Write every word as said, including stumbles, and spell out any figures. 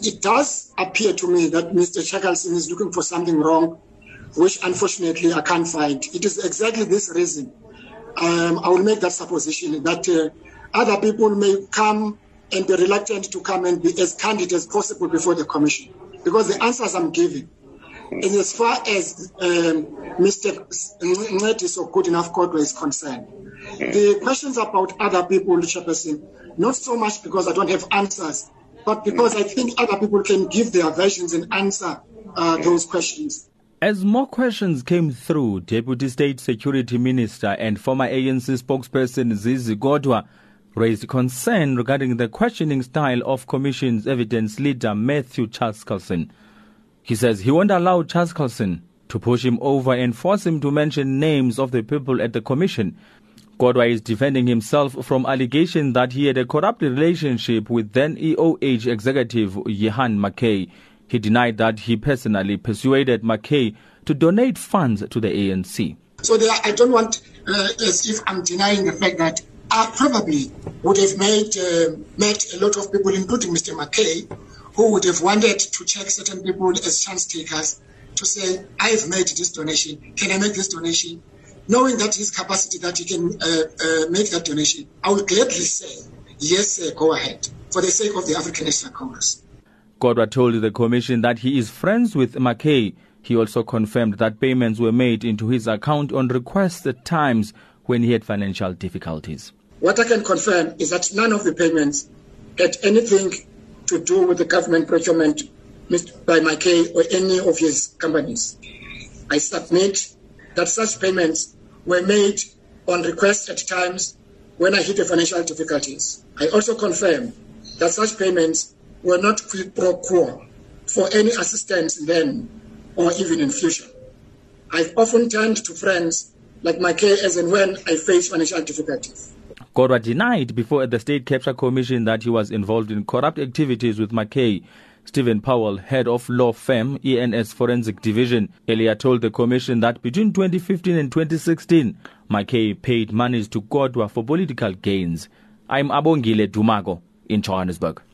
it does appear to me that Mister Shackleton is looking for something wrong, which unfortunately I can't find. It is exactly this reason. Um, I will make that supposition that uh, other people may come and be reluctant to come and be as candid as possible before the commission, because the answers I'm giving, and as far as um, Mister Ncediso or Good Enough Kodwa is concerned, the questions about other people, Chairperson, not so much because I don't have answers, but because I think other people can give their versions and answer uh, those questions. As more questions came through, Deputy State Security Minister and former A N C spokesperson Zizi Kodwa raised concern regarding the questioning style of Commission's evidence leader Matthew Chaskalson. He says he won't allow Chaskalson to push him over and force him to mention names of the people at the Commission. Kodwa is defending himself from allegations that he had a corrupt relationship with then E O H executive Johan McKay. He denied that he personally persuaded McKay to donate funds to the A N C. So there, I don't want, uh, as if I'm denying the fact that I probably would have made uh, met a lot of people, including Mister McKay, who would have wanted to check certain people as chance takers to say, I've made this donation, can I make this donation? Knowing that his capacity that he can uh, uh, make that donation, I would gladly say, yes, sir, go ahead, for the sake of the African National Congress. Kodwa told the Commission that he is friends with McKay. He also confirmed that payments were made into his account on request at times when he had financial difficulties. What I can confirm is that none of the payments had anything to do with the government procurement by McKay or any of his companies. I submit that such payments were made on request at times when I hit the financial difficulties. I also confirm that such payments were not quid pro quo for any assistance then or even in future. I've often turned to friends like McKay as and when I face financial difficulties. Kodwa denied before the State Capture Commission that he was involved in corrupt activities with McKay. Stephen Powell, head of law firm E N S Forensic Division, earlier told the Commission that between twenty fifteen and twenty sixteen, McKay paid monies to Kodwa for political gains. I'm Abongile Dumago in Johannesburg.